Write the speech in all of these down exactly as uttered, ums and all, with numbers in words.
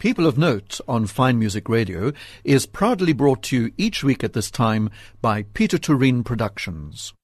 People of Note on Fine Music Radio is proudly brought to you each week at this time by Peter Turin Productions.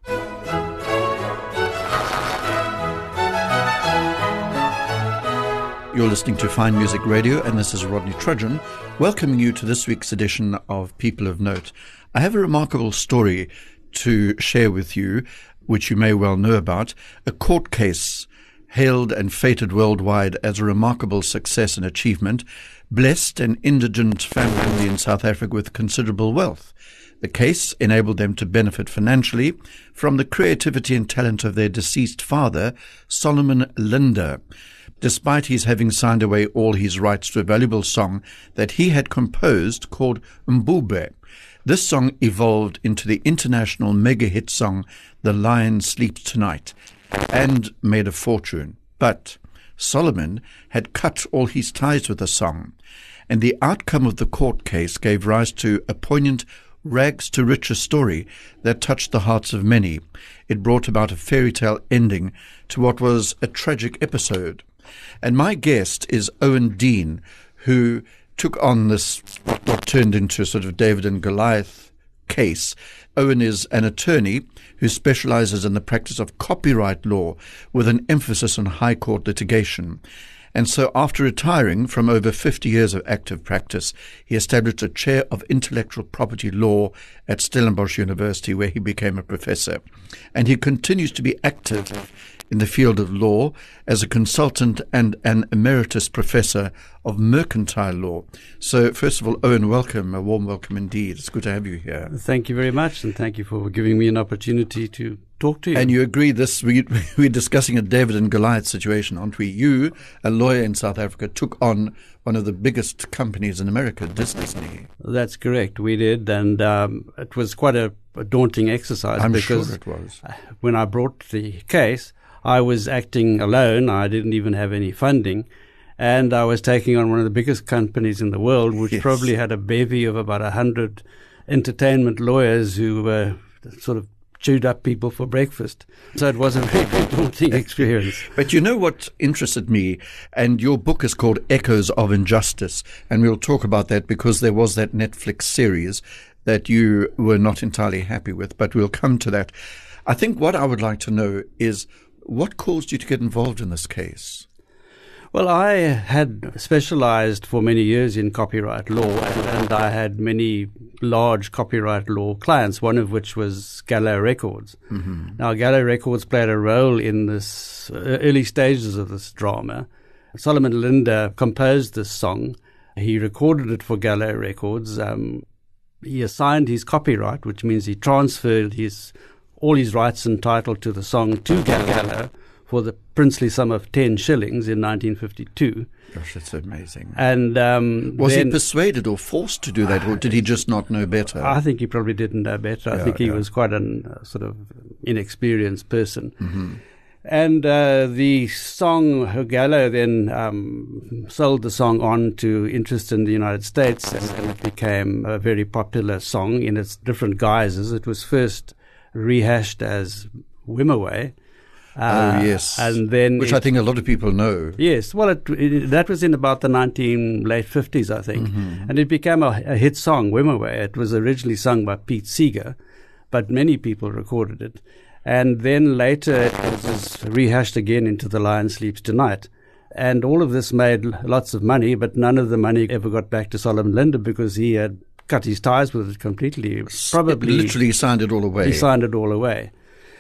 You're listening to Fine Music Radio, and this is Rodney Trudgeon, welcoming you to this week's edition of People of Note. I have a remarkable story to share with you, which you may well know about, a court case hailed and feted worldwide as a remarkable success and achievement, blessed an indigent family in South Africa with considerable wealth. The case enabled them to benefit financially from the creativity and talent of their deceased father, Solomon Linda, despite his having signed away all his rights to a valuable song that he had composed called Mbube. This song evolved into the international mega-hit song The Lion Sleeps Tonight, and made a fortune. But Solomon had cut all his ties with the song, and the outcome of the court case gave rise to a poignant rags-to-riches story that touched the hearts of many. It brought about a fairy tale ending to what was a tragic episode. And my guest is Owen Dean, who took on this, what turned into sort of David and Goliath case. Owen is an attorney who specializes in the practice of copyright law with an emphasis on high court litigation. And so after retiring from over fifty years of active practice, he established a chair of intellectual property law at Stellenbosch University, where he became a professor. And he continues to be active in the field of law as a consultant and an emeritus professor of mercantile law. So first of all, Owen, welcome, a warm welcome indeed. It's good to have you here. Thank you very much, and thank you for giving me an opportunity to talk to you. And you agree this, we, we're discussing a David and Goliath situation, aren't we? You, a lawyer in South Africa, took on one of the biggest companies in America, Disney. That's correct, we did, and um, it was quite a, a daunting exercise. I'm because sure it was. When I brought the case, I was acting alone. I didn't even have any funding. And I was taking on one of the biggest companies in the world, which yes. probably had a bevy of about a hundred entertainment lawyers who were sort of chewed up people for breakfast. So it was a very daunting experience. But you know what interested me? And your book is called Echoes of Injustice. And we'll talk about that because there was that Netflix series that you were not entirely happy with. But we'll come to that. I think what I would like to know is, what caused you to get involved in this case? Well, I had specialized for many years in copyright law, and, and I had many large copyright law clients, one of which was Gallo Records. Mm-hmm. Now, Gallo Records played a role in this early stages of this drama. Solomon Linda composed this song. He recorded it for Gallo Records. Um, he assigned his copyright, which means he transferred his all his rights and title to the song to Gallo for the princely sum of ten shillings in nineteen fifty-two. Gosh, that's amazing. And um, was then, he persuaded or forced to do that, or did he just not know better? I think he probably didn't know better. I yeah, think he yeah. was quite a uh, sort of inexperienced person. Mm-hmm. And uh, the song, Gallo then um, sold the song on to interest in the United States, and it became a very popular song in its different guises. It was first rehashed as Wimaway. Uh, oh, yes. And then Which it, I think a lot of people know. Yes. Well, it, it, that was in about the nineteen late fifties, I think. Mm-hmm. And it became a, a hit song, Wimaway. It was originally sung by Pete Seeger, but many people recorded it. And then later it was rehashed again into The Lion Sleeps Tonight. And all of this made lots of money, but none of the money ever got back to Solomon Linda because he had cut his ties with it completely. Probably it literally signed it all away. He signed it all away.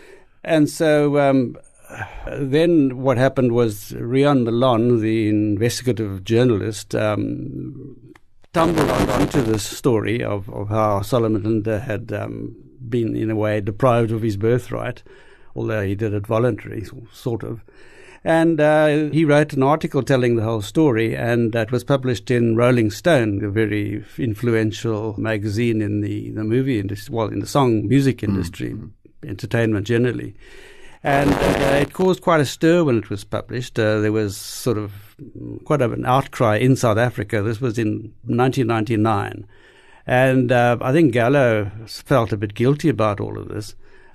And so um, then what happened was Rian Malone, the investigative journalist, um, stumbled onto this story of, of how Solomon Linda had um, been, in a way, deprived of his birthright, although he did it voluntarily, sort of. And uh, he wrote an article telling the whole story, and that was published in Rolling Stone, a very influential magazine in the, the movie industry, well, in the song music industry, mm-hmm. entertainment generally. And uh, it caused quite a stir when it was published. Uh, there was sort of quite an outcry in South Africa. This was in nineteen ninety-nine. And uh, I think Gallo felt a bit guilty about all of this.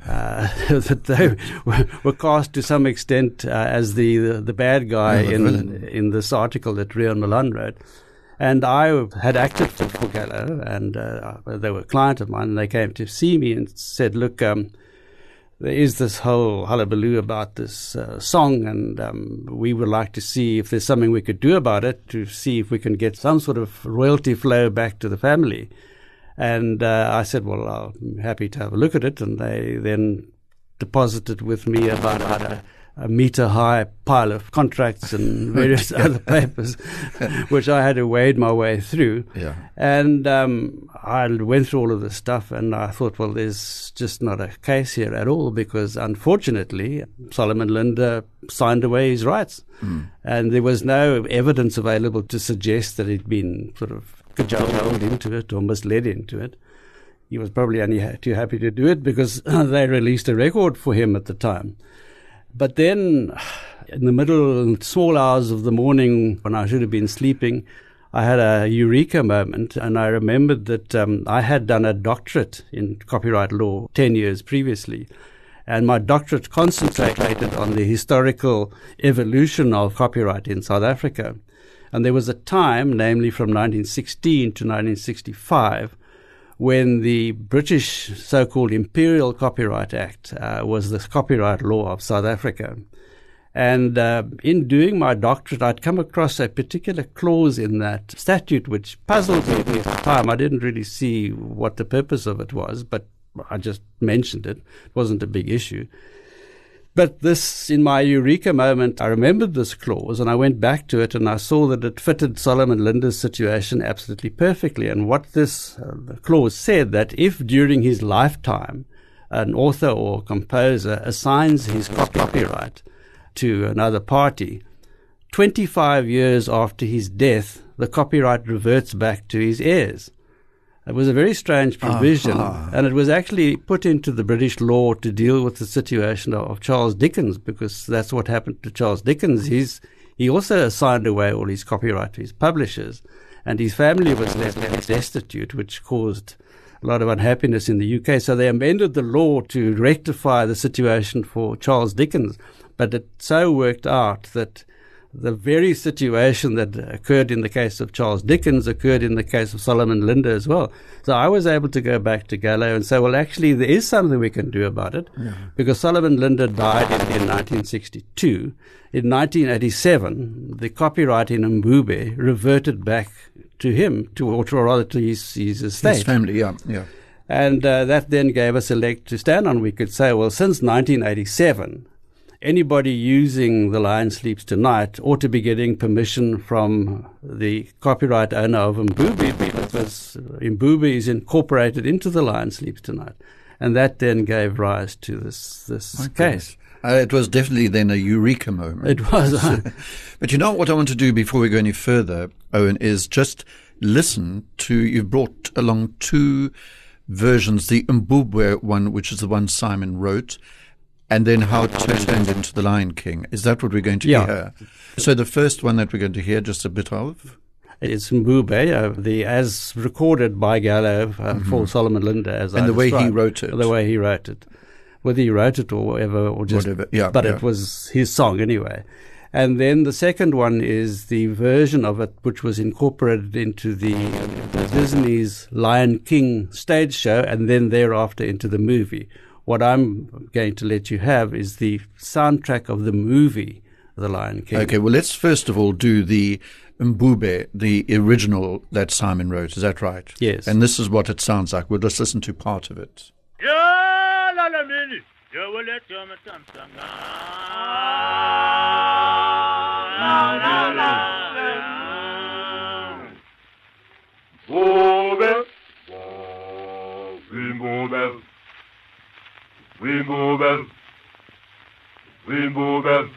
Uh, that they were, were cast to some extent uh, as the, the the bad guy yeah, the in villain. in this article that Rian Milan wrote. And I had acted for Gallo, and uh, they were a client of mine, and they came to see me and said, look, um, there is this whole hullabaloo about this uh, song, and um, we would like to see if there's something we could do about it, to see if we can get some sort of royalty flow back to the family. And uh, I said, well, I'm happy to have a look at it. And they then deposited with me about a, a meter-high pile of contracts and various other papers, which I had to wade my way through. Yeah. And um, I went through all of this stuff, and I thought, well, there's just not a case here at all, because unfortunately, Solomon Linda signed away his rights. Mm. And there was no evidence available to suggest that he'd been sort of cajoled into it or misled into it. He was probably only ha- too happy to do it because they released a record for him at the time. But then, in the middle, small hours of the morning, when I should have been sleeping, I had a eureka moment, and I remembered that um, I had done a doctorate in copyright law ten years previously. And my doctorate concentrated on the historical evolution of copyright in South Africa. And there was a time, namely from nineteen sixteen to nineteen sixty-five, when the British so-called Imperial Copyright Act uh, was the copyright law of South Africa. And uh, in doing my doctorate, I'd come across a particular clause in that statute which puzzled me at the time. I didn't really see what the purpose of it was, but I just mentioned it. It wasn't a big issue. But this, in my eureka moment, I remembered this clause, and I went back to it, and I saw that it fitted Solomon Linda's situation absolutely perfectly. And what this uh, clause said, that if during his lifetime an author or composer assigns his copyright to another party, twenty-five years after his death, the copyright reverts back to his heirs. It was a very strange provision, uh-huh. and it was actually put into the British law to deal with the situation of, of Charles Dickens, because that's what happened to Charles Dickens. He's, he also assigned away all his copyright to his publishers, and his family was left destitute, which caused a lot of unhappiness in the U K. So they amended the law to rectify the situation for Charles Dickens, but it so worked out that the very situation that occurred in the case of Charles Dickens occurred in the case of Solomon Linda as well. So I was able to go back to Gallo and say, well, actually, there is something we can do about it, yeah. because Solomon Linda died in, in nineteen sixty-two. In nineteen eighty-seven, the copyright in Mbube reverted back to him, to, or to, or rather to his, his estate. His family, yeah, yeah. And uh, that then gave us a leg to stand on. We could say, well, since nineteen eighty-seven, anybody using The Lion Sleeps Tonight ought to be getting permission from the copyright owner of Mbube, because Mbube is incorporated into The Lion Sleeps Tonight. And that then gave rise to this, this okay. case. Uh, it was definitely then a eureka moment. It was. But you know what I want to do before we go any further, Owen, is just listen to, you've brought along two versions, the Mbube one, which is the one Simon wrote, and then how it turned into The Lion King. Is that what we're going to yeah. hear? So the first one that we're going to hear just a bit of? It's Mbube, uh, the, as recorded by Gallo uh, mm-hmm. for Solomon Linda. As and I the way described. he wrote it. The way he wrote it. Whether he wrote it or whatever, or just, whatever. Yeah, but yeah. it was his song anyway. And then the second one is the version of it which was incorporated into the, the Disney's Lion King stage show, and then thereafter into the movie. What I'm going to let you have is the soundtrack of the movie, The Lion King. Okay, well, let's first of all do the Mbube, the original that Simon wrote. Is that right? Yes. And this is what it sounds like. We'll just listen to part of it. We move it. We move it.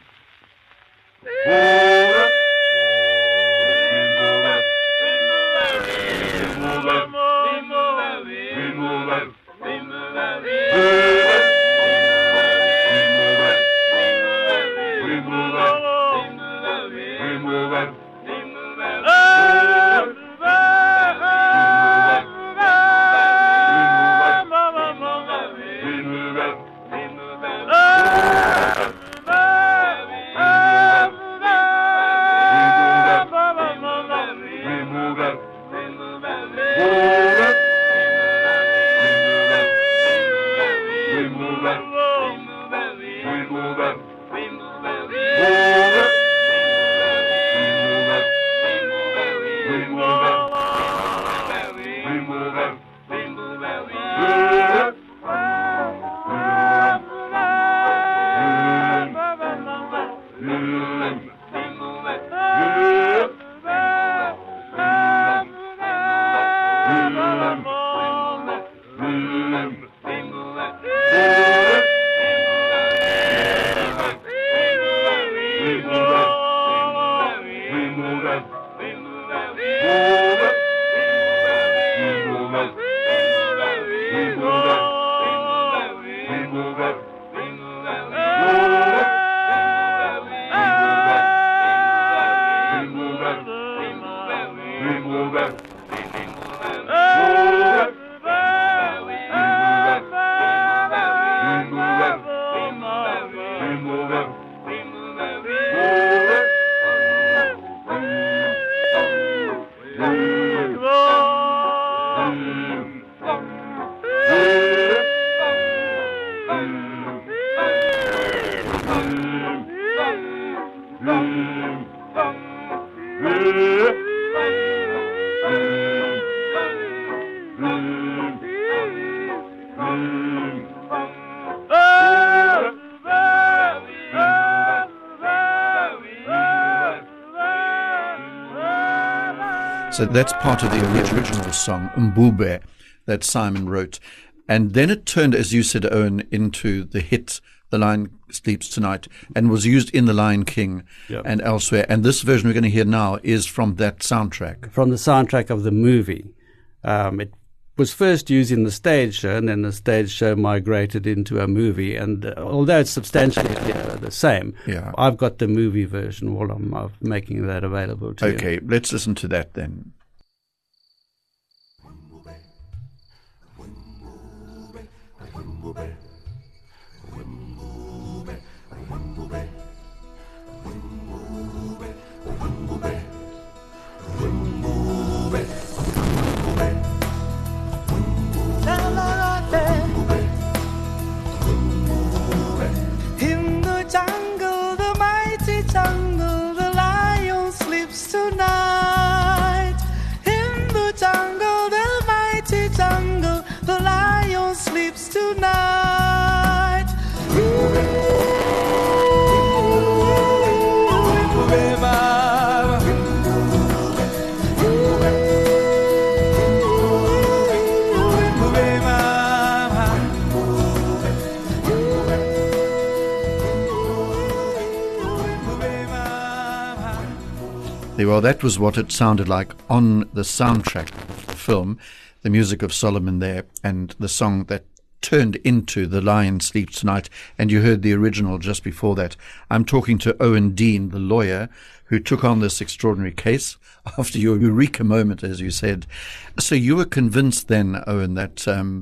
So that's part of the original song, Mbube, that Simon wrote. And then it turned, as you said, Owen, into the hit, The Lion Sleeps Tonight, and was used in The Lion King yep. and elsewhere. And this version we're going to hear now is from that soundtrack. From the soundtrack of the movie. Um, it was first used in the stage show, and then the stage show migrated into a movie. And uh, although it's substantially uh, the same, yeah. I've got the movie version while I'm uh, making that available to okay, you. Okay, let's listen to that then. In the jungle, the mighty jungle, the lion sleeps tonight. In the jungle, the mighty jungle, the lion sleeps tonight. Well, that was what it sounded like on the soundtrack of the film, the music of Solomon there, and the song that turned into The Lion Sleeps Tonight, and you heard the original just before that. I'm talking to Owen Dean, the lawyer, who took on this extraordinary case after your eureka moment, as you said. So you were convinced then, Owen, that um,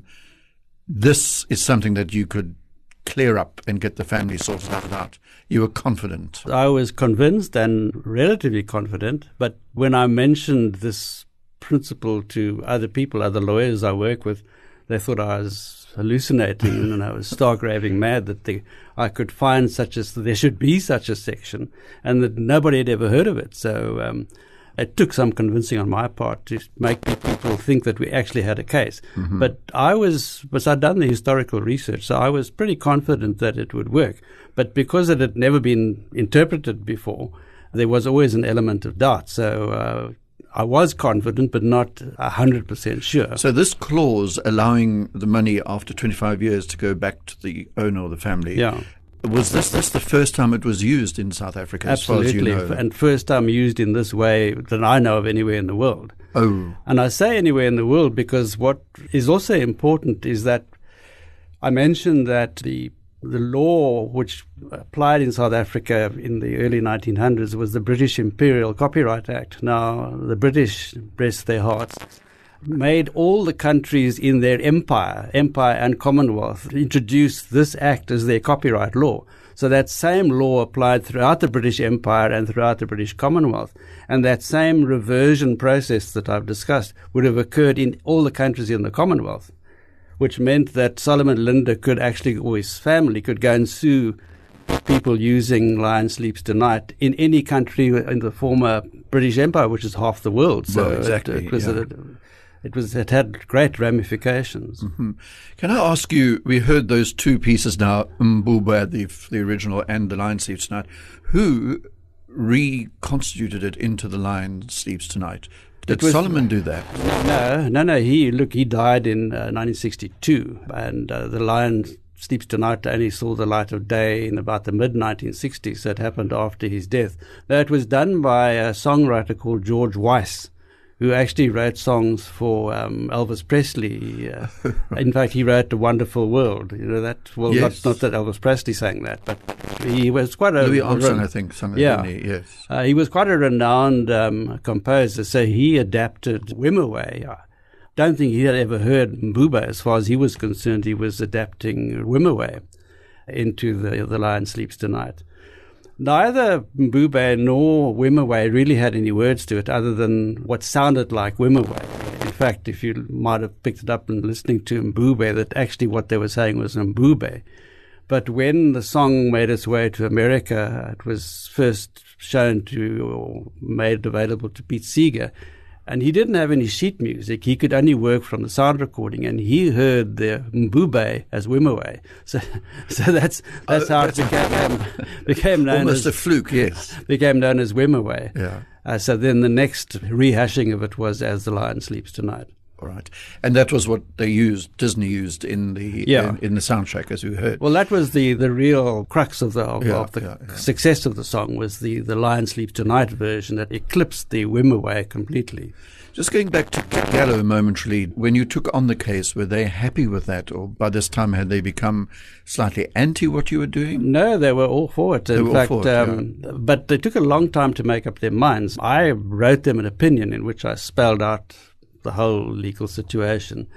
this is something that you could clear up and get the family sorted out. You were confident. I was convinced and relatively confident, but when I mentioned this principle to other people, other lawyers I work with, they thought I was hallucinating and I was stark raving mad that they, I could find such a, there should be such a section, and that nobody had ever heard of it. So um, it took some convincing on my part to make people think that we actually had a case. Mm-hmm. But I was, was I'd done the historical research, so I was pretty confident that it would work. But because it had never been interpreted before, there was always an element of doubt. So uh, I was confident, but not one hundred percent sure. So this clause allowing the money after twenty-five years to go back to the owner or the family, yeah. was this, this the first time it was used in South Africa, Absolutely, as far as you know? And first time used in this way that I know of anywhere in the world. Oh. And I say anywhere in the world because what is also important is that I mentioned that the the law which applied in South Africa in the early nineteen hundreds was the British Imperial Copyright Act. Now, the British, bless their hearts, made all the countries in their empire, empire and Commonwealth, introduce this act as their copyright law. So that same law applied throughout the British Empire and throughout the British Commonwealth. And that same reversion process that I've discussed would have occurred in all the countries in the Commonwealth, which meant that Solomon Linda could actually, or his family, could go and sue people using Lion Sleeps Tonight in any country in the former British Empire, which is half the world. So well, exactly, it, it was yeah. a, it was it had great ramifications. Mm-hmm. Can I ask you? We heard those two pieces now, Mbube, the the original, and The Lion Sleeps Tonight. Who reconstituted it into The Lion Sleeps Tonight? Did was, Solomon do that? No, no, no. He look. He died in uh, nineteen sixty-two, and uh, The Lion Sleeps Tonight only saw the light of day in about the mid nineteen sixties, so it happened after his death. Now, it was done by a songwriter called George Weiss, who actually wrote songs for um, Elvis Presley. Uh, in fact, he wrote A Wonderful World. You know that? Well, yes. not, not that Elvis Presley sang that, but he was quite a... Louis Armstrong, I think, sang it, yeah. didn't he? Yes. Uh, he was quite a renowned um, composer, so he adapted Wimoweh. I don't think he had ever heard Mbube. As far as he was concerned, he was adapting Wimoweh into the, the Lion Sleeps Tonight. Neither Mbube nor Wimoweh really had any words to it other than what sounded like Wimoweh. In fact, if you might have picked it up and listening to Mbube, that actually what they were saying was Mbube. But when the song made its way to America, it was first shown to or made available to Pete Seeger. And he didn't have any sheet music. He could only work from the sound recording, and he heard the Mbube as Wimoweh. So, so that's that's oh, how that's it became um, became known almost as a fluke. Yes, became known as Wimoweh. Yeah. Uh, so then the next rehashing of it was As the Lion Sleeps Tonight. All right, and that was what they used. Disney used in the yeah. in, in the soundtrack, as we heard. Well, that was the, the real crux of the of, yeah, of the yeah, yeah. success of the song was the the Lion Sleeps Tonight version that eclipsed the Wimoweh completely. Just going back to Gallo momentarily, when you took on the case, were they happy with that, or by this time had they become slightly anti what you were doing? No, they were all for it. They In were fact, all for it, um, yeah. but they took a long time to make up their minds. I wrote them an opinion in which I spelled out the whole legal situation.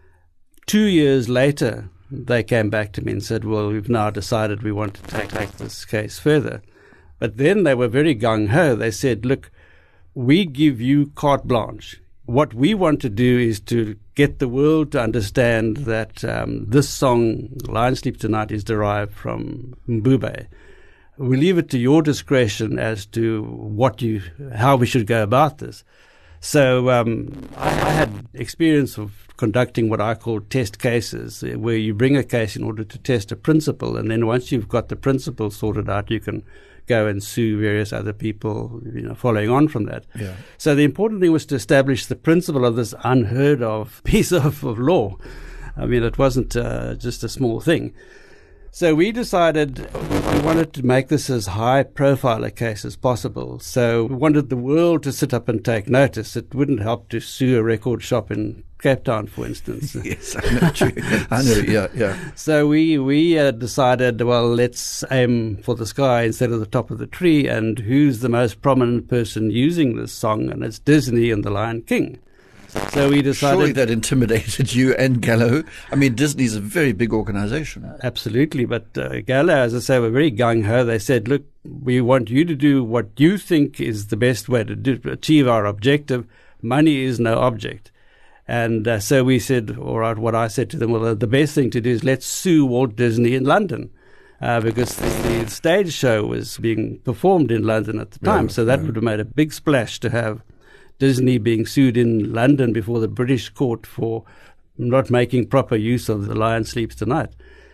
Two years later, they came back to me and said, well, we've now decided we want to take, take this case further. But then they were very gung-ho. They said, look, we give you carte blanche. What we want to do is to get the world to understand that um, this song, Lion Sleeps Tonight, is derived from Mbube. We leave it to your discretion as to what you, how we should go about this. So um, I, I had experience of conducting what I call test cases, where you bring a case in order to test a principle, and then once you've got the principle sorted out, you can go and sue various other people, you know, following on from that. Yeah. So the important thing was to establish the principle of this unheard of piece of, of law. I mean, it wasn't uh, just a small thing. So we decided we wanted to make this as high profile a case as possible. So we wanted the world to sit up and take notice. It wouldn't help to sue a record shop in Cape Town, for instance. Yes, I know. True. I know. Yeah, yeah. So we we uh, decided, well, let's aim for the sky instead of the top of the tree. And who's the most prominent person using this song? And it's Disney and the Lion King. So we decided. Surely that intimidated you and Gallo. I mean, Disney's a very big organization. Absolutely. But uh, Gallo, as I say, were very gung-ho. They said, look, we want you to do what you think is the best way to do, achieve our objective. Money is no object. And uh, so we said, all right, what I said to them, well, the best thing to do is let's sue Walt Disney in London. Uh, because the, the stage show was being performed in London at the time. Yeah, so that yeah. would have made a big splash to have Disney being sued in London before the British court for not making proper use of The Lion Sleeps Tonight.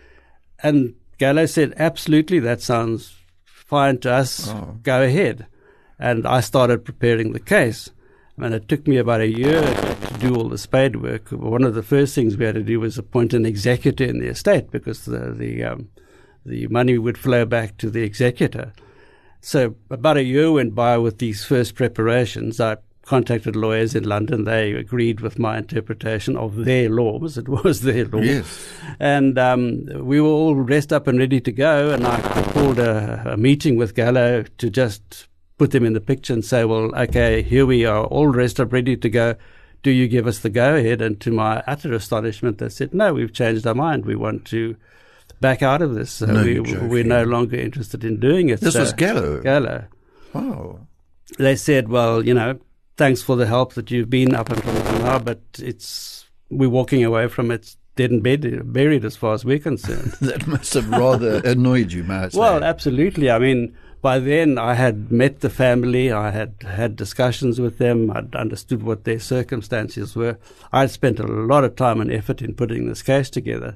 And Gallo said, absolutely, that sounds fine to us. Oh. Go ahead. And I started preparing the case. And it took me about a year to do all the spade work. One of the first things we had to do was appoint an executor in the estate because the the, um, the money would flow back to the executor. So about a year went by with these first preparations. I contacted lawyers in London. They agreed with my interpretation of their laws. It was their law. Yes. And um, we were all dressed up and ready to go. And I called a, a meeting with Gallo to just put them in the picture and say, well, okay, here we are, all dressed up, ready to go. Do you give us the go-ahead? And to my utter astonishment, they said, no, we've changed our mind. We want to back out of this. So No, we, you're joking. we're no longer interested in doing it. This so, was Gallo. Gallo. Wow. They said, well, you know, thanks for the help that you've been up until now, but it's we're walking away from it dead and buried, buried as far as we're concerned. That must have rather annoyed you, may I say. Well, absolutely. I mean, by then I had met the family. I had had discussions with them. I'd understood what their circumstances were. I'd spent a lot of time and effort in putting this case together.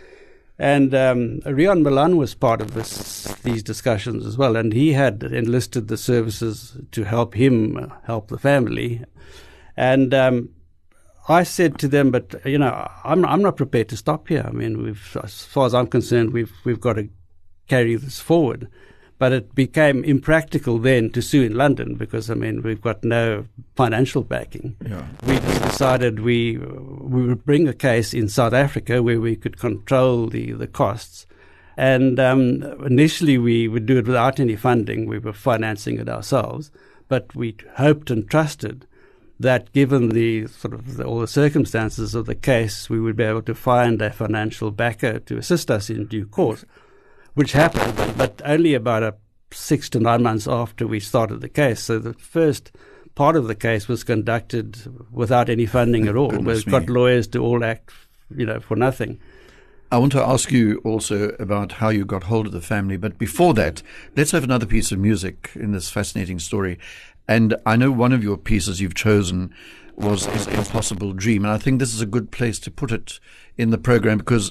And um, Rian Milan was part of this, these discussions as well, and he had enlisted the services to help him uh, help the family. And um, I said to them, but, you know, I'm, I'm not prepared to stop here. I mean, we've, as far as I'm concerned, we've, we've got to carry this forward. But it became impractical then to sue in London because, I mean, we've got no financial backing. Yeah. We just decided we we would bring a case in South Africa where we could control the, the costs. And um, initially we would do it without any funding. We were financing it ourselves. But we hoped and trusted that given the sort of the, all the circumstances of the case, we would be able to find a financial backer to assist us in due course. Which happened, but, but only about a six to nine months after we started the case. So the first part of the case was conducted without any funding at all. We've got lawyers to all act, you know, for nothing. I want to ask you also about how you got hold of the family. But before that, let's have another piece of music in this fascinating story. And I know one of your pieces you've chosen was His Impossible Dream. And I think this is a good place to put it in the program because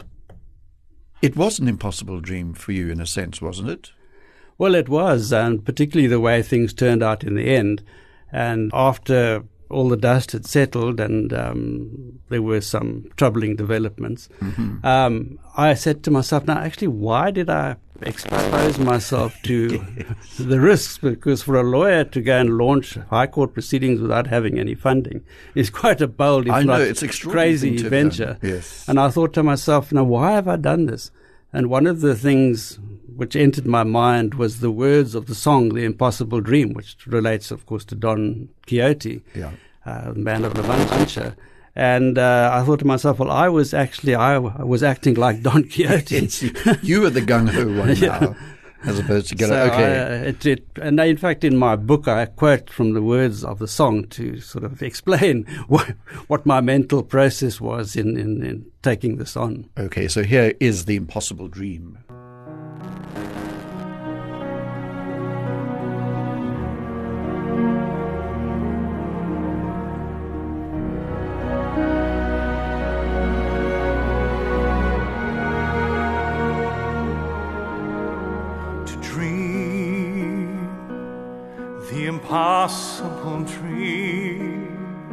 it was an impossible dream for you in a sense, wasn't it? Well, it was, and particularly the way things turned out in the end. And after all the dust had settled and um, there were some troubling developments, mm-hmm. um, I said to myself, now, actually, why did I expose myself to the risks? Because for a lawyer to go and launch high court proceedings without having any funding is quite a bold, if I know, not it's crazy venture. Yes. And I thought to myself, now, why have I done this? And one of the things which entered my mind was the words of the song, The Impossible Dream, which relates, of course, to Don Quixote, yeah. uh, the man of La Mancha. And uh, I thought to myself, well, I was actually, I was acting like Don Quixote. You were the gung-ho one yeah. now, as opposed to get so it, okay. I, it, it, and in fact, in my book, I quote from the words of the song to sort of explain what, what my mental process was in, in, in taking this on. Okay, so here is The Impossible Dream. Impossible dream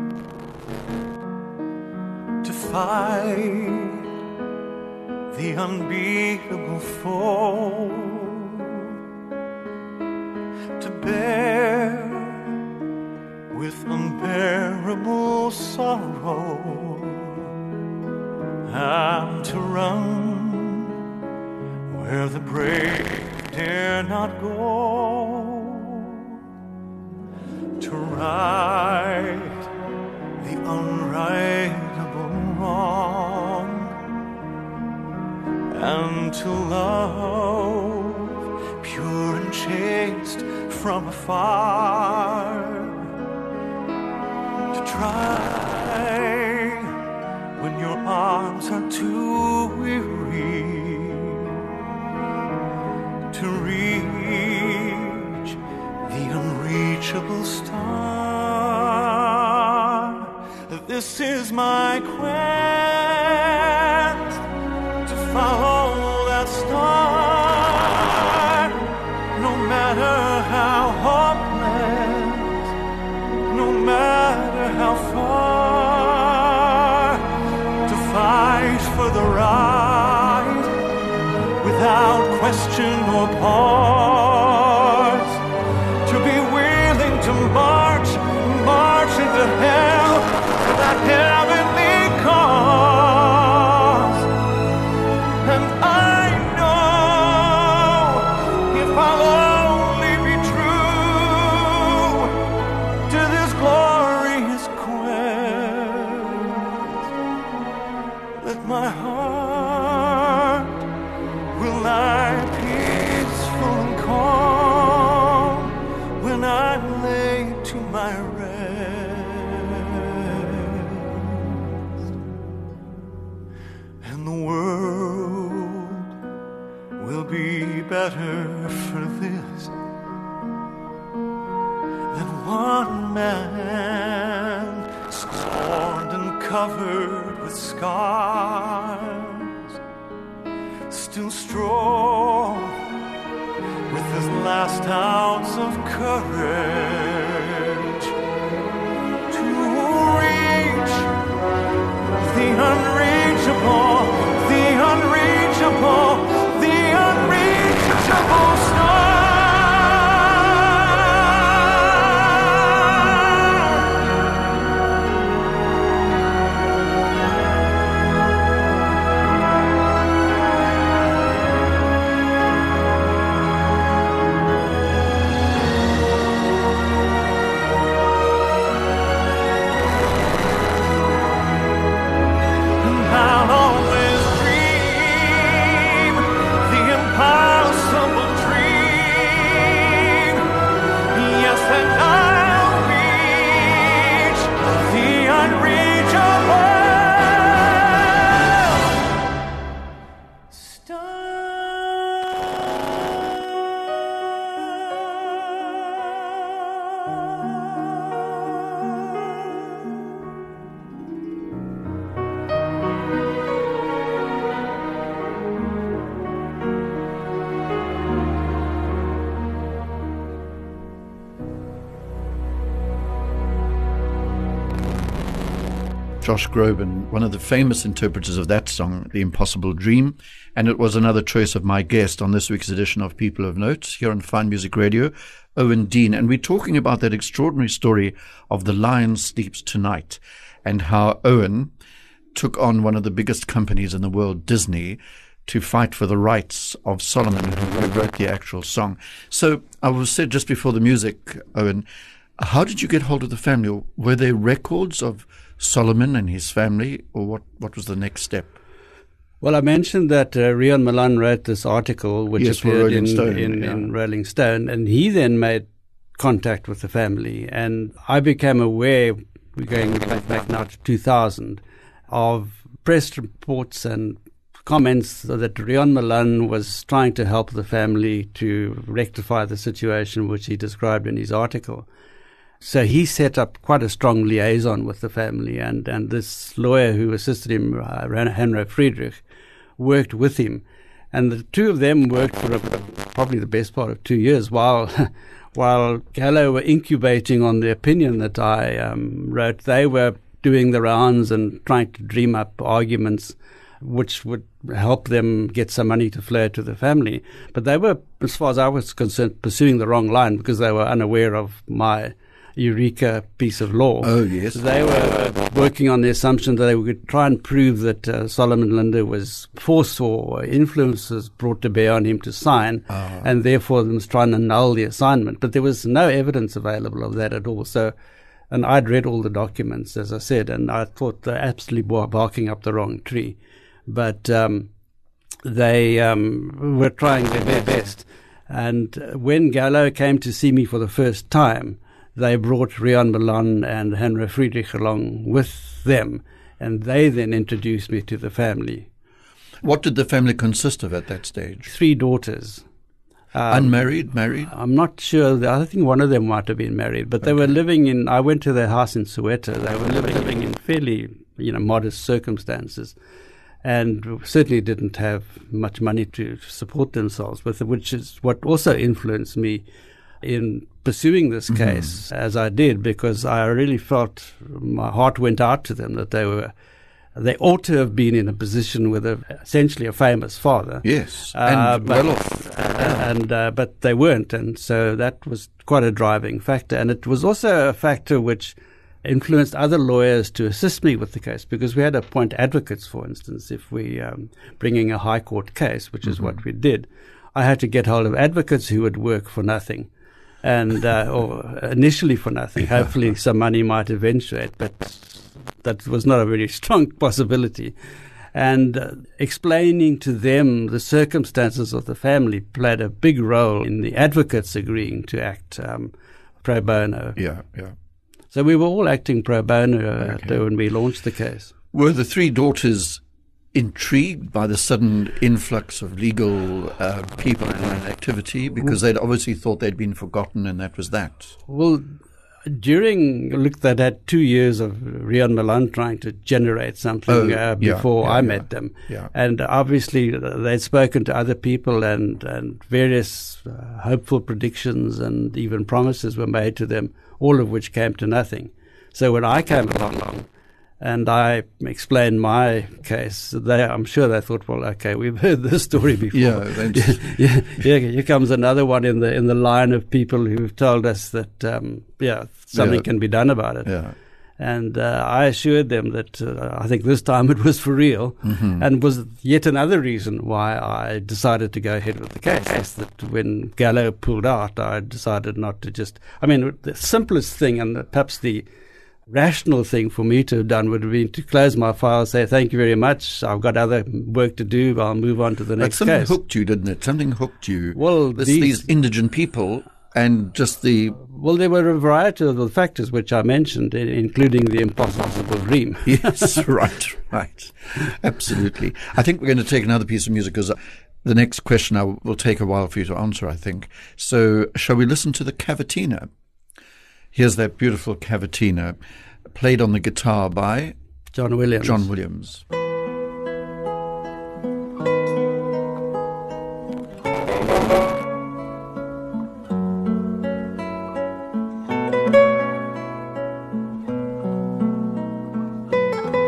to fight the unbeatable foe, to bear with unbearable sorrow, and to run where the brave dare not go. To right the unrightable wrong, and to love pure and chaste from afar, to try when your arms are too weary, to reach the unreachable star. This is my quest, to follow that star, no matter how hopeless, no matter how far, to fight for the right without question or pause, to be willing to march, march into hell for that heavenly cause. And I know if I'll only be true to this glorious quest, that my heart will lie peaceful and calm when I lay to my rest, and the world will be better for this than one man scorned and covered with scars, still strong with his last ounce of courage to reach Josh Groban, one of the famous interpreters of that song, The Impossible Dream, and it was another choice of my guest on this week's edition of People of Note here on Fine Music Radio, Owen Dean. And we're talking about that extraordinary story of The Lion Sleeps Tonight and how Owen took on one of the biggest companies in the world, Disney, to fight for the rights of Solomon, who wrote the actual song. So I was said just before the music, Owen, how did you get hold of the family? Were there records of Solomon and his family, or what, what was the next step? Well, I mentioned that uh, Rion Malan wrote this article, which yes, appeared Rolling in, Stone, in, yeah. in Rolling Stone, and he then made contact with the family. And I became aware, we're going back, back now to two thousand, of press reports and comments that Rion Malan was trying to help the family to rectify the situation which he described in his article. So he set up quite a strong liaison with the family, and, and this lawyer who assisted him, uh, Henry Friedrich, worked with him. And the two of them worked for a, probably the best part of two years while while Gallo were incubating on the opinion that I um, wrote. They were doing the rounds and trying to dream up arguments which would help them get some money to flow to the family. But they were, as far as I was concerned, pursuing the wrong line because they were unaware of my Eureka piece of law. Oh, yes. They were working on the assumption that they would try and prove that uh, Solomon Linde was forced or influences brought to bear on him to sign, uh-huh. and therefore they was trying to annul the assignment. But there was no evidence available of that at all. So, and I'd read all the documents, as I said, and I thought they're absolutely barking up the wrong tree. But um, they um, were trying their best. And when Gallo came to see me for the first time, they brought Rion Malan and Henry Friedrich along with them, and they then introduced me to the family. What did the family consist of at that stage? Three daughters. Um, Unmarried, married? I'm not sure. I think one of them might have been married, but they Okay. were living in, I went to their house in Soweto. They were living in fairly, you know, modest circumstances, and certainly didn't have much money to support themselves with, which is what also influenced me in pursuing this Mm-hmm. case as I did, because I really felt my heart went out to them that they were, they ought to have been in a position with a, essentially a famous father. Yes, Uh, and but, well off. uh, and uh, but they weren't, and so that was quite a driving factor. And it was also a factor which influenced other lawyers to assist me with the case, because we had to appoint advocates, for instance, if we um, bringing a high court case, which is Mm-hmm. what we did. I had to get hold of advocates who would work for nothing. And uh, or initially for nothing. Hopefully some money might eventuate, but that was not a very strong possibility. And uh, explaining to them the circumstances of the family played a big role in the advocates agreeing to act um, pro bono. Yeah, yeah. So we were all acting pro bono uh, Okay. when we launched the case. Were the three daughters intrigued by the sudden influx of legal uh, people and activity, because they'd obviously thought they'd been forgotten and that was that? Well, during, look, they'd had two years of Rion Malan trying to generate something Oh, uh, yeah, before yeah, I yeah, met them. yeah. And obviously they'd spoken to other people, and, and various uh, hopeful predictions and even promises were made to them, all of which came to nothing. So when I came along, and I explained my case, they, I'm sure they thought, well, okay, we've heard this story before. Yeah, that's- yeah, yeah, here comes another one in the in the line of people who've told us that, um, yeah, something Yeah. can be done about it. Yeah. And uh, I assured them that uh, I think this time it was for real, Mm-hmm. and was yet another reason why I decided to go ahead with the case. Is that when Gallo pulled out, I decided not to just. I mean, the simplest thing, and perhaps the rational thing for me to have done would have been to close my file, say thank you very much, I've got other work to do, I'll move on to the But next something case. hooked you, didn't it? Something hooked you. Well, this, these- these indigent people and just the... Well, there were a variety of the factors which I mentioned, i- including the impossible dream. Yes, right, right. Absolutely. I think we're going to take another piece of music because the next question I w- will take a while for you to answer, I think. So shall we listen to the cavatina? Here's that beautiful cavatina played on the guitar by John Williams. John Williams. Thank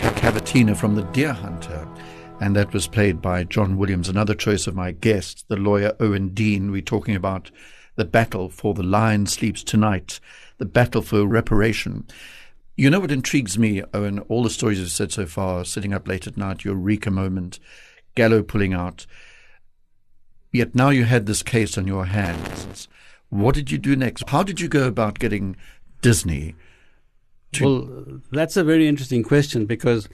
Cavatina from The Deer Hunter, and that was played by John Williams, another choice of my guest, the lawyer Owen Dean. We're talking about the battle for The Lion Sleeps Tonight, the battle for reparation. You know what intrigues me, Owen, all the stories you've said so far, sitting up late at night, your Eureka moment, Gallo pulling out, yet now you had this case on your hands. What did you do next? How did you go about getting Disney to... Well, that's a very interesting question, because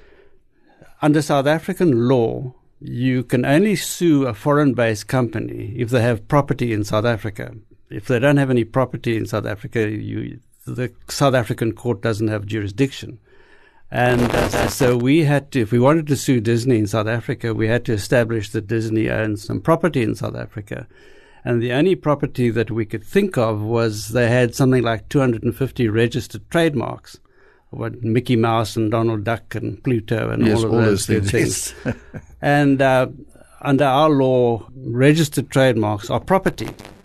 under South African law, you can only sue a foreign-based company if they have property in South Africa. If they don't have any property in South Africa, you, the South African court doesn't have jurisdiction. And uh, so we had to, if we wanted to sue Disney in South Africa, we had to establish that Disney owns some property in South Africa. And the only property that we could think of was they had something like two hundred fifty registered trademarks. What Mickey Mouse and Donald Duck and Pluto and yes, all of all those, those things. things. And uh, under our law, registered trademarks are property.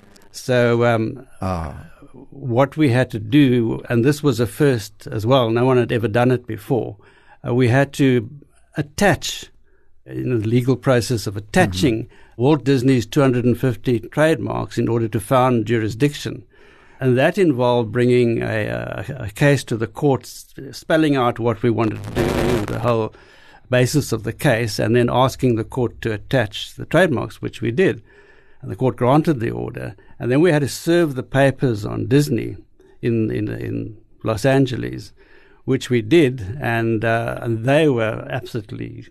So um, ah. what we had to do, and this was a first as well, no one had ever done it before, uh, we had to attach, in the legal process of attaching mm-hmm. Walt Disney's two hundred fifty trademarks in order to found jurisdiction. And that involved bringing a, a, a case to the court, spelling out what we wanted to do, the whole basis of the case, and then asking the court to attach the trademarks, which we did. And the court granted the order. And then we had to serve the papers on Disney in in, in Los Angeles, which we did, and uh, and they were absolutely...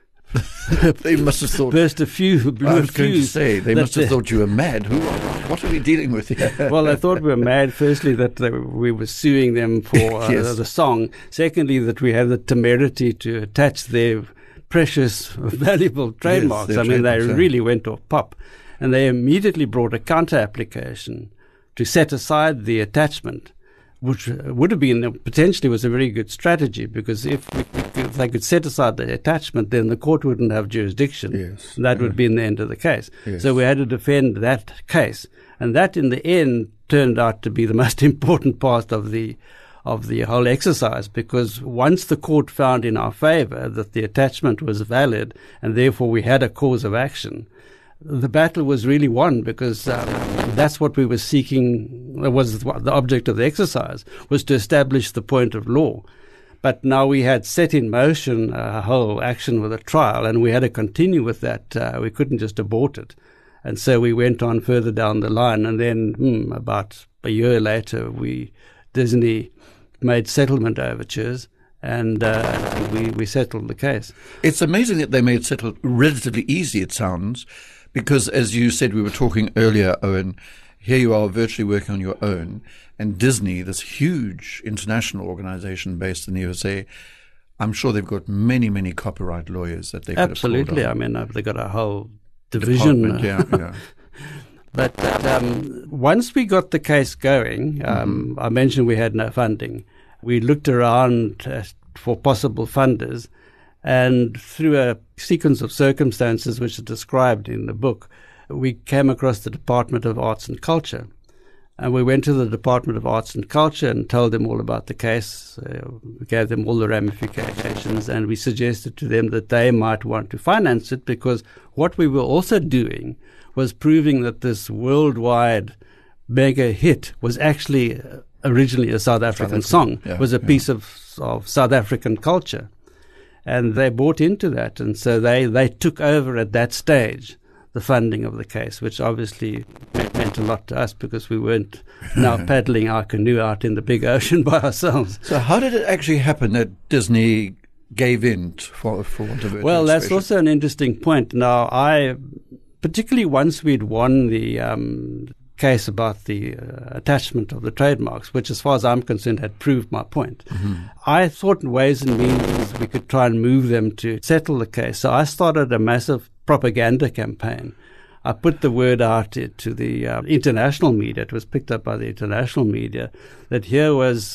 They must have thought... Burst a few... I was going to say, they must have thought you were mad. Who? What are we dealing with here? Well, they thought we were mad. Firstly, that they, we were suing them for uh, yes. the song. Secondly, that we had the temerity to attach their precious, valuable trademarks. Yes, I mean, they trademarks, really yeah. went off pop. And they immediately brought a counter-application to set aside the attachment, which would have been, potentially was a very good strategy, because if, we, if they could set aside the attachment, then the court wouldn't have jurisdiction. Yes. That yeah. would be in the end of the case. Yes. So we had to defend that case. And that, in the end, turned out to be the most important part of the of the whole exercise, because once the court found in our favor that the attachment was valid and therefore we had a cause of action, the battle was really won, because um, that's what we were seeking, was the object of the exercise, was to establish the point of law. But now we had set in motion a whole action with a trial, and we had to continue with that. Uh, we couldn't just abort it. And so we went on further down the line, and then hmm, about a year later, we Disney made settlement overtures, and uh, we, we settled the case. It's amazing that they made settle relatively easy, it sounds, because as you said, we were talking earlier, Owen, here you are virtually working on your own, and Disney, this huge international organization based in the U S A, I'm sure they've got many, many copyright lawyers that they could Absolutely. have called on. I mean, they've got a whole division. Department, yeah, yeah. But um, once we got the case going, um, mm-hmm. I mentioned we had no funding. We looked around uh, for possible funders, and through a sequence of circumstances which are described in the book, we came across the Department of Arts and Culture. And we went to the Department of Arts and Culture and told them all about the case. Uh, we gave them all the ramifications, and we suggested to them that they might want to finance it, because what we were also doing was proving that this worldwide mega hit was actually uh, originally a South African South African, song, yeah, was a yeah. piece of, of South African culture. And they bought into that, and so they, they took over at that stage the funding of the case, which obviously meant a lot to us, because we weren't now paddling our canoe out in the big ocean by ourselves. So how did it actually happen that Disney gave in, for, for want of a Well, that's expression? also an interesting point. Now, I, particularly once we'd won the um, case about the uh, attachment of the trademarks, which as far as I'm concerned had proved my point, mm-hmm. I thought in ways and means we could try and move them to settle the case. So I started a massive propaganda campaign. I put the word out to the uh, international media. It was picked up by the international media that here was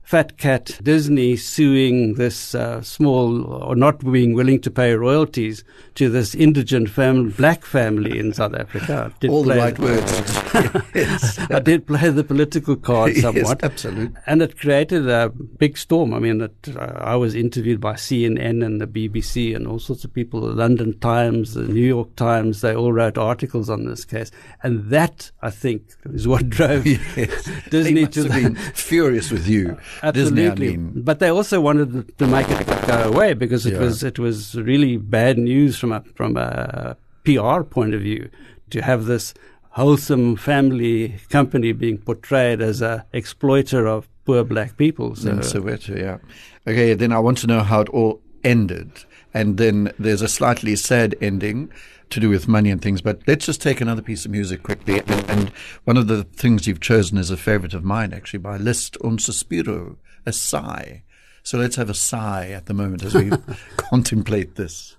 Fat Cat Disney suing this uh, small, or not being willing to pay royalties to this indigent fam- black family in South Africa. All the right words. Yes. I did play the political card somewhat. Yes, absolutely. And it created a big storm. I mean, it, uh, I was interviewed by C N N and the B B C and all sorts of people, the London Times, the New York Times. They all wrote articles on this case. And that, I think, is what drove yes. Disney they must to have the been furious with you. Absolutely, Disney, I mean. But they also wanted to make it go away because it Yeah. was it was really bad news from a from a P R point of view to have this wholesome family company being portrayed as a exploiter of poor black people. So, In Soweto, yeah. Okay, then I want to know how it all ended, and then there's a slightly sad ending to do with money and things, but let's just take another piece of music quickly. And, and one of the things you've chosen is a favorite of mine, actually, by Liszt, Un Sospiro, a sigh. So let's have a sigh at the moment as we contemplate this.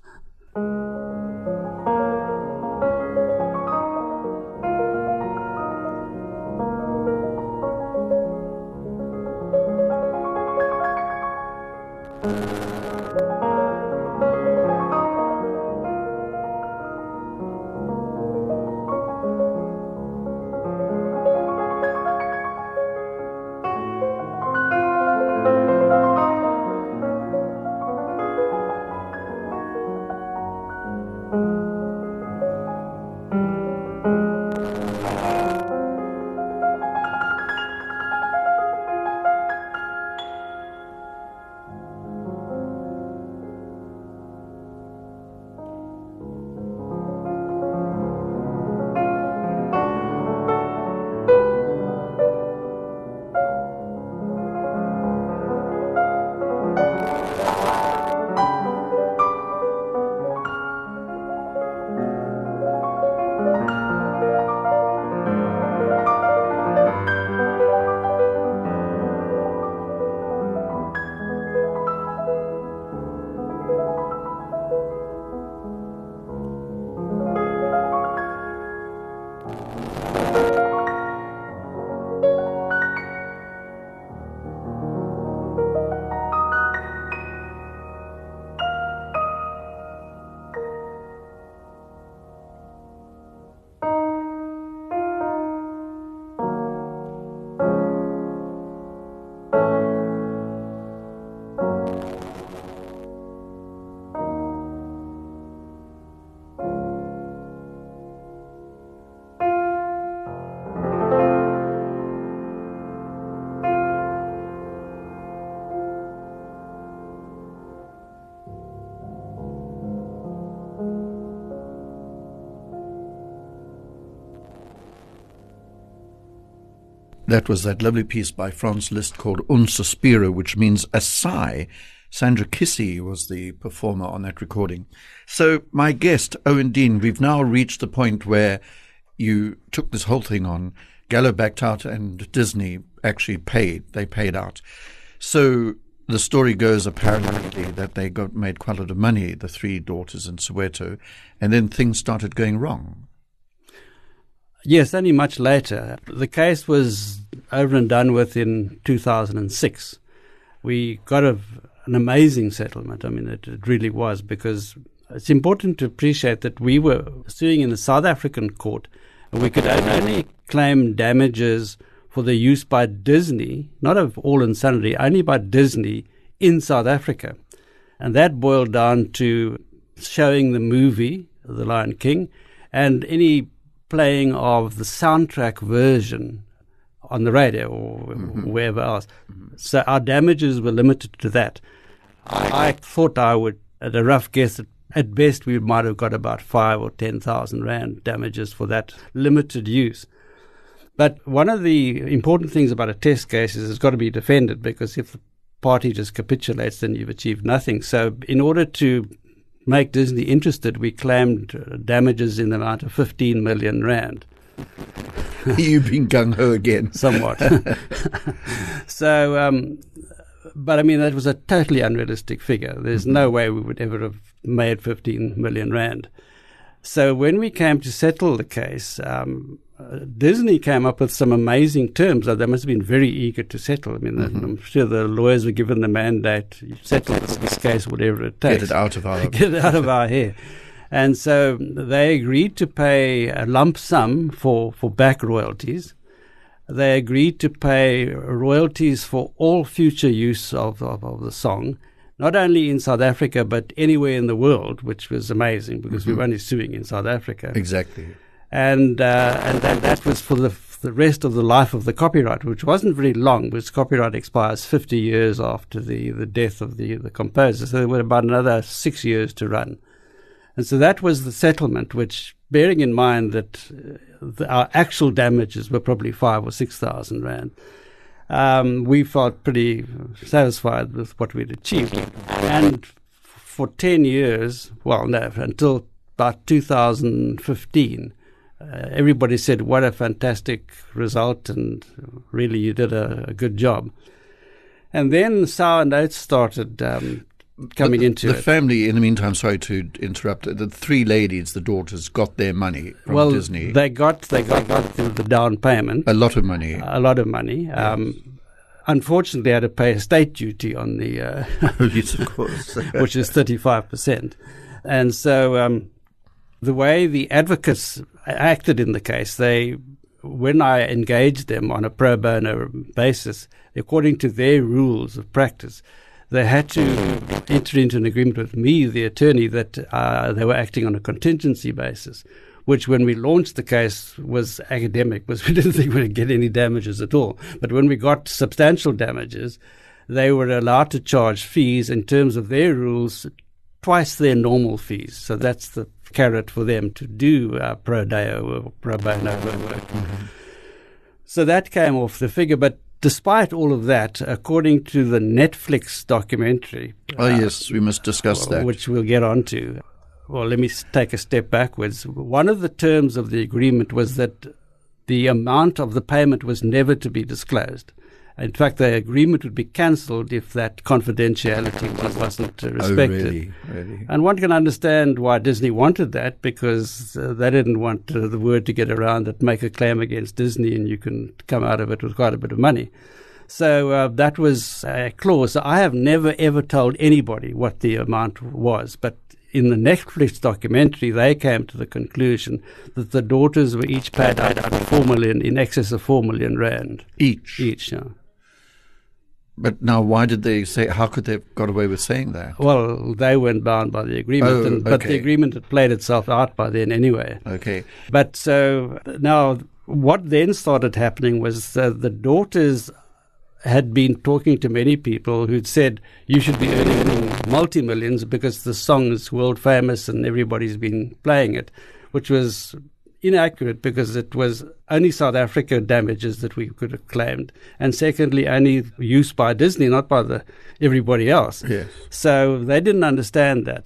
That was that lovely piece by Franz Liszt called Un Sospiro, which means a sigh. Sandra Kissy was the performer on that recording. So my guest, Owen Dean, we've now reached the point where you took this whole thing on. Gallo backed out and Disney actually paid. They paid out. So the story goes apparently that they got made quite a lot of money, the three daughters in Soweto, and then things started going wrong. Yes, only much later. The case was over and done with in two thousand six. We got a, an amazing settlement. I mean, it, it really was, because it's important to appreciate that we were suing in the South African court, and we could only claim damages for the use by Disney, not of All Insanity, only by Disney in South Africa. And that boiled down to showing the movie, The Lion King, and any playing of the soundtrack version on the radio or mm-hmm. wherever else. Mm-hmm. So our damages were limited to that. I, I thought I would, at a rough guess, at, at best we might have got about five or ten thousand rand damages for that limited use. But one of the important things about a test case is it's got to be defended, because if the party just capitulates, then you've achieved nothing. So in order to make Disney interested, we claimed damages in the amount of fifteen million rand. You've been gung-ho again. Somewhat. So, um, but I mean, that was a totally unrealistic figure. There's mm-hmm. no way we would ever have made fifteen million rand. So when we came to settle the case, um, uh, Disney came up with some amazing terms. They must have been very eager to settle. I mean, mm-hmm. I'm sure the lawyers were given the mandate, settle this, this case, whatever it takes. Get it out of our Get it out of our hair. And so they agreed to pay a lump sum for, for back royalties. They agreed to pay royalties for all future use of, of, of the song, not only in South Africa, but anywhere in the world, which was amazing because mm-hmm. we were only suing in South Africa. Exactly. And uh, and that, that was for the the rest of the life of the copyright, which wasn't very long, because copyright expires fifty years after the, the death of the, the composer. So there were about another six years to run. And so that was the settlement, which, bearing in mind that uh, the, our actual damages were probably five or six thousand rand, um, we felt pretty satisfied with what we'd achieved. And for ten years, well, no, until about two thousand fifteen, uh, everybody said, what a fantastic result, and really you did a, a good job. And then Sour Notes started um, coming the, into the it. family, in the meantime, sorry to interrupt, the three ladies, the daughters, got their money from well, Disney. They got they got, got the, the down payment. A lot of money. A lot of money. Yes. Um, unfortunately, they had to pay estate duty on the, uh, yes, of course, which is thirty-five percent. And so um, the way the advocates acted in the case, they, when I engaged them on a pro bono basis, according to their rules of practice, they had to enter into an agreement with me, the attorney, that uh, they were acting on a contingency basis, which when we launched the case was academic, because we didn't think we'd get any damages at all. But when we got substantial damages, they were allowed to charge fees in terms of their rules, twice their normal fees. So that's the carrot for them to do uh, pro deo or pro bono work. Mm-hmm. So that came off the figure. But despite all of that, according to the Netflix documentary... Oh, uh, yes, we must discuss that. Which we'll get on to. Well, let me take a step backwards. One of the terms of the agreement was that the amount of the payment was never to be disclosed. In fact, the agreement would be cancelled if that confidentiality wasn't respected. Oh, really? Really? And one can understand why Disney wanted that, because uh, they didn't want uh, the word to get around that make a claim against Disney and you can come out of it with quite a bit of money. So uh, that was a clause. So I have never, ever told anybody what the amount was, but in the Netflix documentary, they came to the conclusion that the daughters were each paid out four million, in excess of four million rand. Each? Each, yeah. But now, why did they say, how could they have got away with saying that? Well, they weren't bound by the agreement, oh, and, but okay. the agreement had played itself out by then anyway. Okay. But so now what then started happening was uh, the daughters had been talking to many people who'd said, you should be earning multi-millions because the song is world famous and everybody's been playing it, which was inaccurate because it was only South Africa damages that we could have claimed, and secondly, only use by Disney, not by the everybody else. Yes. So they didn't understand that.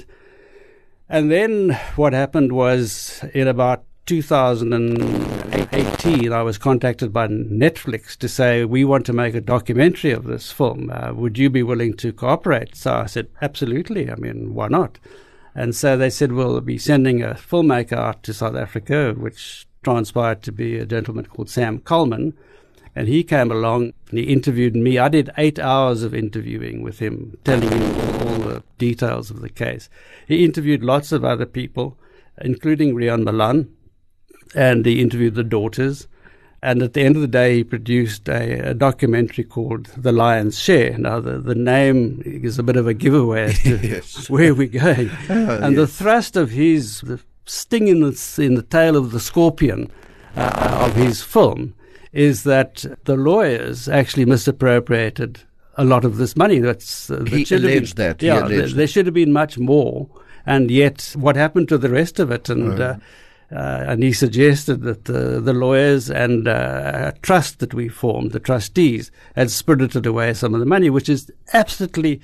And then what happened was, in about two thousand eighteen, I was contacted by Netflix to say, we want to make a documentary of this film. Uh, would you be willing to cooperate? So I said, absolutely. I mean, why not? And so they said, we'll be sending a filmmaker out to South Africa, which transpired to be a gentleman called Sam Coleman. And he came along and he interviewed me. I did eight hours of interviewing with him, telling him all, all the details of the case. He interviewed lots of other people, including Rian Malan, and he interviewed the daughters. And at the end of the day, he produced a, a documentary called The Lion's Share. Now, the, the name is a bit of a giveaway as to yes. where we're going. Oh, and yes. the thrust of his, the sting in the, in the tail of the scorpion uh, of his film is that the lawyers actually misappropriated a lot of this money. That's uh, He alleged been, that. Yeah, alleged there, there should have been much more. And yet, what happened to the rest of it? And... Oh. Uh, Uh, and he suggested that the, the lawyers and uh, a trust that we formed, the trustees, had spirited away some of the money, which is absolutely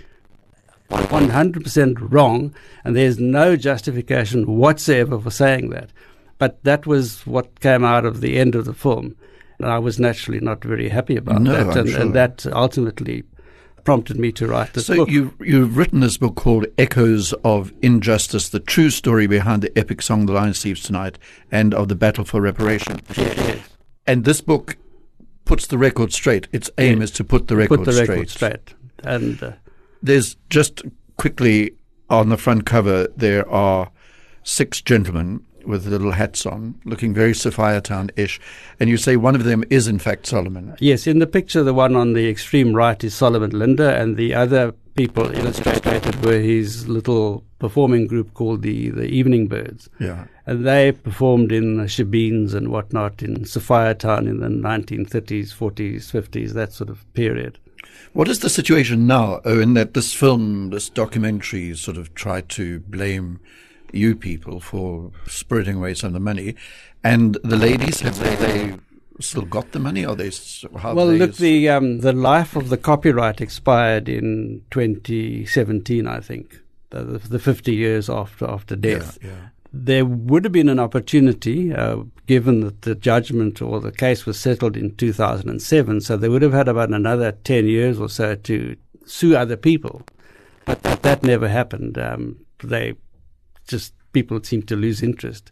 one hundred percent wrong, and there's no justification whatsoever for saying that. But that was what came out of the end of the film, and I was naturally not very happy about no, that, I'm and, sure. and that ultimately prompted me to write this so book. So you've, you've written this book called Echoes of Injustice, the true story behind the epic song The Lion Sleeps Tonight and of the battle for reparation. Yes. And this book puts the record straight. Its aim yes. is to put the record put the straight. record straight. And uh, there's just quickly on the front cover, there are six gentlemen with little hats on, looking very Sophia Town-ish. And you say one of them is, in fact, Solomon. Yes, in the picture, the one on the extreme right is Solomon Linda, and the other people illustrated were his little performing group called the, the Evening Birds. Yeah. And they performed in Shebeens and whatnot in Sophia Town in the nineteen thirties, forties, fifties, that sort of period. What is the situation now, Owen, that this film, this documentary sort of tried to blame you people for spiriting away some of the money, and the ladies, have they, they still got the money? Or they how well, they look, the um, the life of the copyright expired in twenty seventeen, I think, the, the fifty years after after death. Yeah, yeah. There would have been an opportunity, uh, given that the judgment or the case was settled in two thousand seven, so they would have had about another ten years or so to sue other people, but that, that never happened. Um, they just people seemed to lose interest.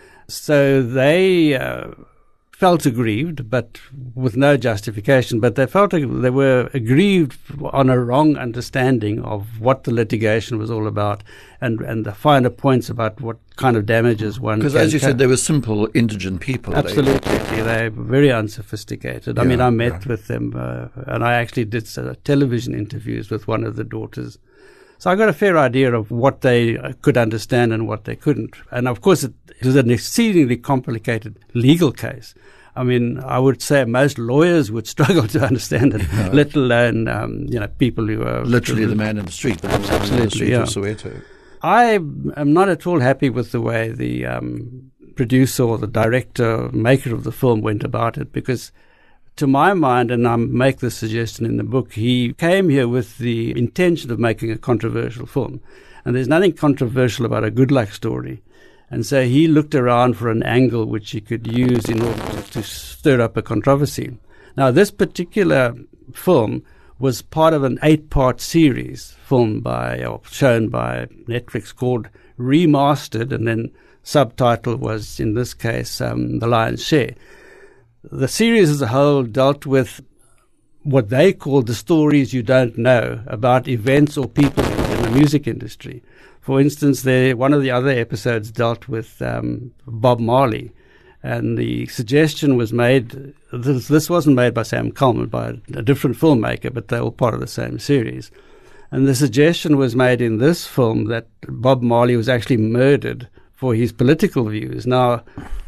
So they uh, felt aggrieved, but with no justification. But they felt they were aggrieved on a wrong understanding of what the litigation was all about, and, and the finer points about what kind of damages one. Because, can as you ca- said, they were simple, indigent people. Absolutely, they, they're very unsophisticated. I Yeah, mean, I met yeah. with them, uh, and I actually did uh, television interviews with one of the daughters. So I got a fair idea of what they could understand and what they couldn't. And of course, it, it was an exceedingly complicated legal case. I mean, I would say most lawyers would struggle to understand it, Yeah. let alone, um, you know, people who are Literally the man in the street. The woman in the street yeah. of Soweto. I am not at all happy with the way the um, producer or the director, maker of the film went about it, because to my mind, and I make this suggestion in the book, he came here with the intention of making a controversial film. And there's nothing controversial about a good luck story. And so he looked around for an angle which he could use in order to, to stir up a controversy. Now, this particular film was part of an eight-part series filmed by, or shown by Netflix, called Remastered, and then subtitle was, in this case, um, The Lion's Share. The series as a whole dealt with what they called the stories you don't know about events or people in the music industry. For instance, there, one of the other episodes dealt with um, Bob Marley, and the suggestion was made, this, this wasn't made by Sam Coleman, by a, a different filmmaker, but they're all part of the same series. And the suggestion was made in this film that Bob Marley was actually murdered for his political views. Now,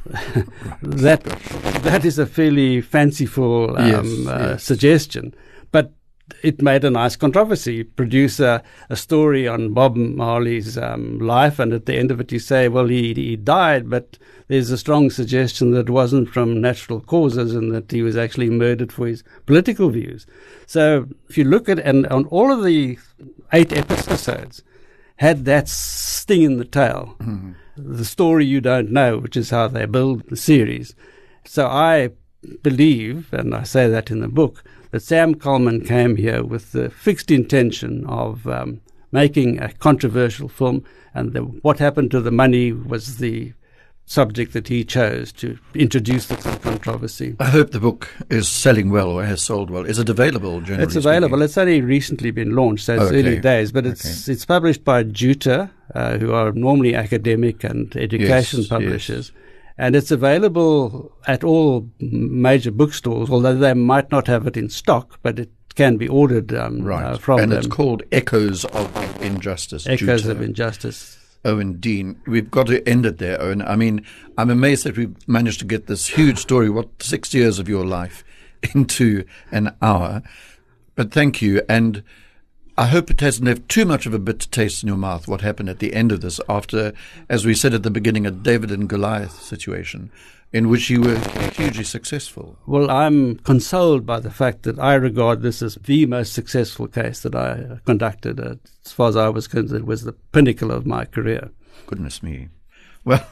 that that is a fairly fanciful um, Yes, uh, yes. suggestion, but it made a nice controversy. Produce a, a story on Bob Marley's um, life, and at the end of it you say, well, he, he died, but there's a strong suggestion that it wasn't from natural causes and that he was actually murdered for his political views. So if you look at, and on all of the eight episodes, had that sting in the tail, Mm-hmm. the story you don't know, which is how they build the series. So I believe, and I say that in the book, that Sam Coleman came here with the fixed intention of um, making a controversial film, and the, what happened to the money was the subject that he chose to introduce the controversy. I hope the book is selling well or has sold well. Is it available generally? It's available. speaking? It's only recently been launched, so it's Okay. early days, but it's it's published by Juta, uh, who are normally academic and education Yes, publishers. And it's available at all major bookstores, although they might not have it in stock, but it can be ordered um, Right. uh, from and them. it's called Echoes of Injustice. Echoes Juta. of Injustice. Owen Dean. We've got to end it there, Owen. I mean, I'm amazed that we've managed to get this huge story, what, six years of your life, into an hour. But thank you. And I hope it hasn't left too much of a bitter taste in your mouth, what happened at the end of this after, as we said at the beginning, a David and Goliath situation in which you were hugely successful. Well, I'm consoled by the fact that I regard this as the most successful case that I conducted. Uh, as far as I was concerned, it was the pinnacle of my career. Goodness me. Well,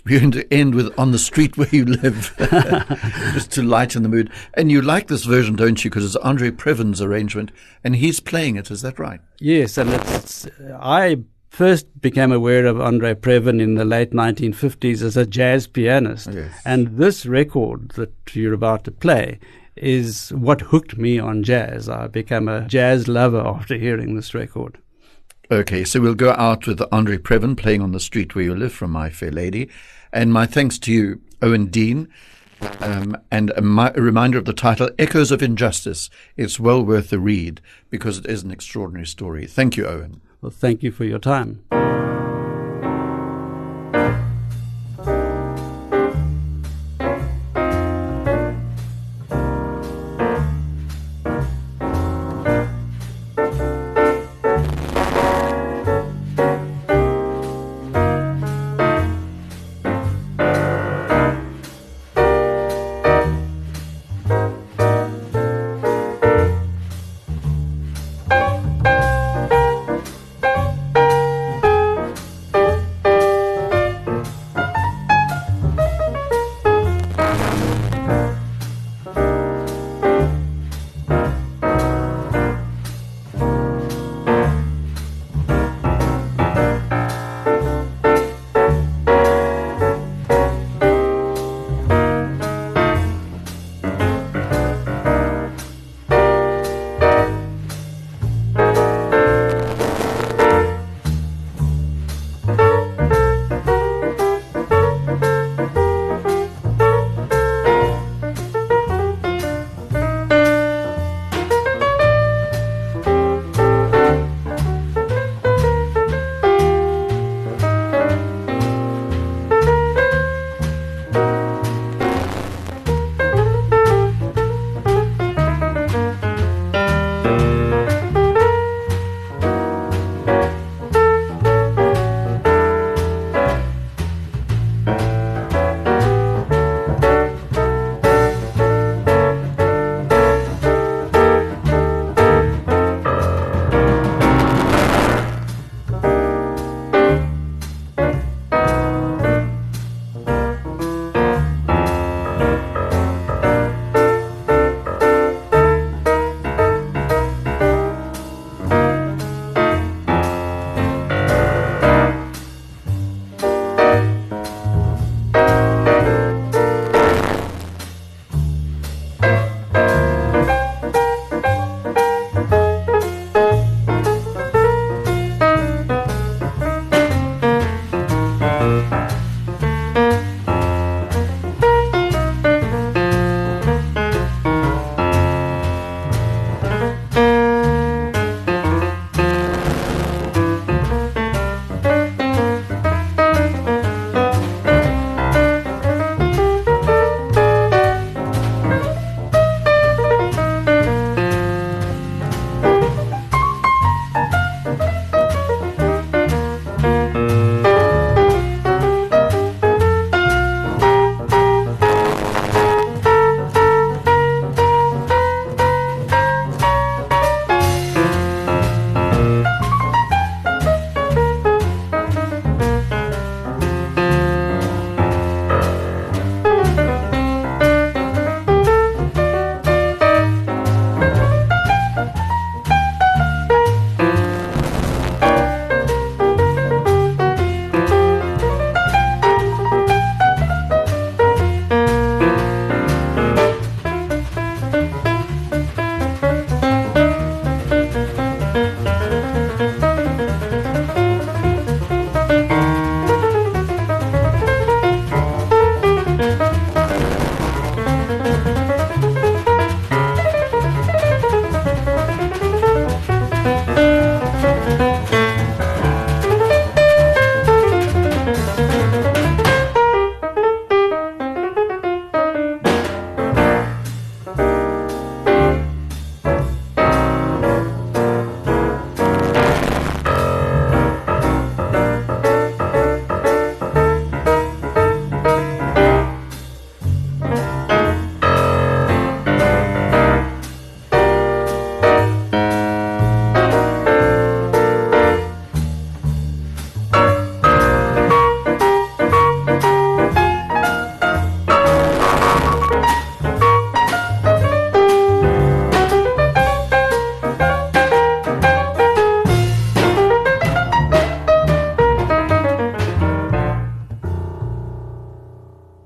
we're going to end with On the Street Where You Live, just to lighten the mood. And you like this version, don't you? Because it's Andre Previn's arrangement, and he's playing it. Is that right? Yes, and it's, I first became aware of Andre Previn in the late nineteen fifties as a jazz pianist. Yes. And this record that you're about to play is what hooked me on jazz. I became a jazz lover after hearing this record. Okay, so we'll go out with Andre Previn playing On the Street Where You Live from My Fair Lady. And my thanks to you, Owen Dean. Um, and a, mi- a reminder of the title, Echoes of Injustice. It's well worth the read because it is an extraordinary story. Thank you, Owen. Well, thank you for your time.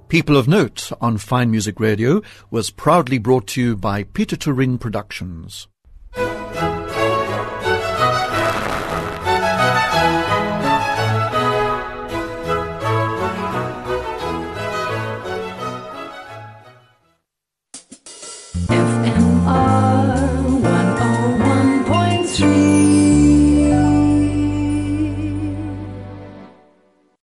People of Note on Fine Music Radio was proudly brought to you by Peter Turing Productions. If